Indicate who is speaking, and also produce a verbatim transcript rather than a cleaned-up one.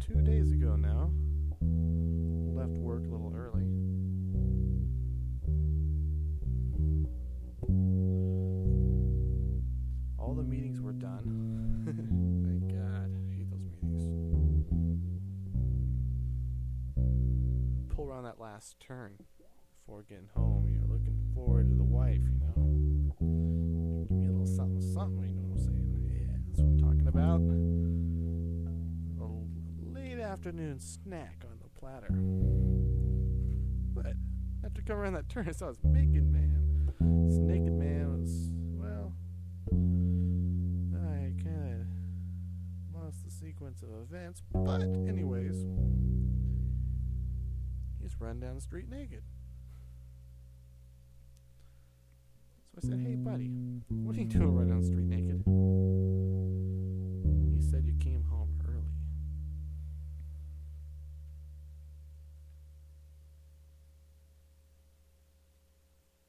Speaker 1: two days ago now. Left work a little early. All the meetings were done. Thank God. I hate those meetings. Pull around that last turn before getting home. You're looking forward to the wife, you know. Give me a little something, something, you know what I'm saying? Yeah, that's what I'm talking about. A late afternoon snack on the platter. But after coming around that turn, I saw this naked man. This naked man was, well, I kind of lost the sequence of events. But anyways, he's running down the street naked. So I said, hey buddy, what are you doing running down the street naked?